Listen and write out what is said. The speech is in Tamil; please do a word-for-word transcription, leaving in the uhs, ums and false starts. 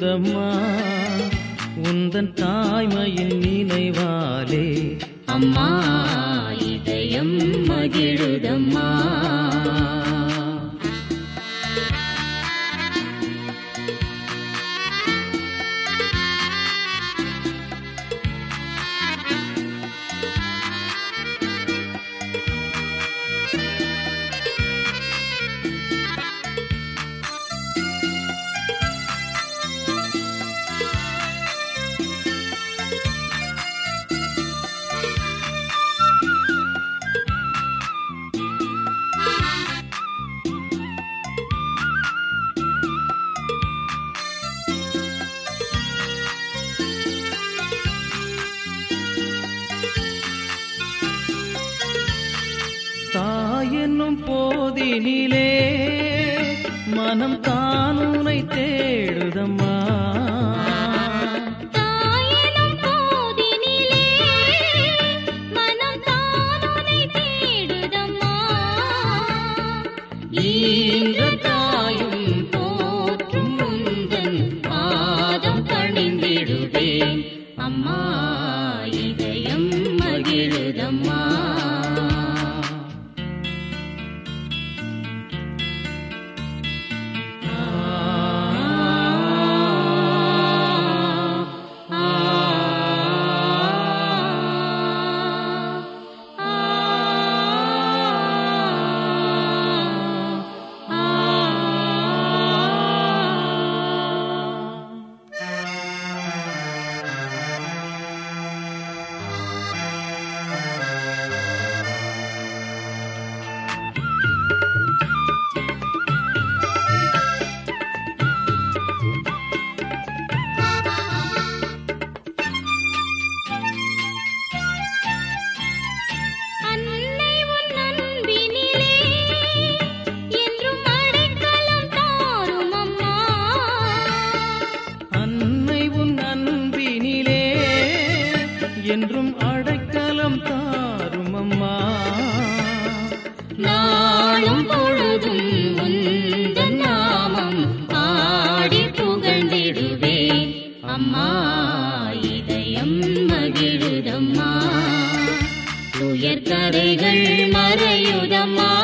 கூடுதம்மா உந்தன் தாய்மையின் நினைவாலே அம்மா இதயம் மகிழுதம்மா. தாயென்னும் போதினிலே மனம் தானுனை தேடுதம்மா. தாயெனும் போதினிலே மனம் தானுனை தேடுதம்மா. ஈன்ற தாயும் போற்றும் உந்தன் பாதம் பணிந்திடுவேன் அம்மா இதயம் மகிழுதம்மா. என்றும் அடைக்கலம் தாரும் அம்மா. நாளும் பொழுதும் உந்தன் நாமம் பாடி புகழ்ந்திடுவேன் அம்மா இதயம் மகிழுதம்மா. துயர் கரைகள் மறையுதம்மா.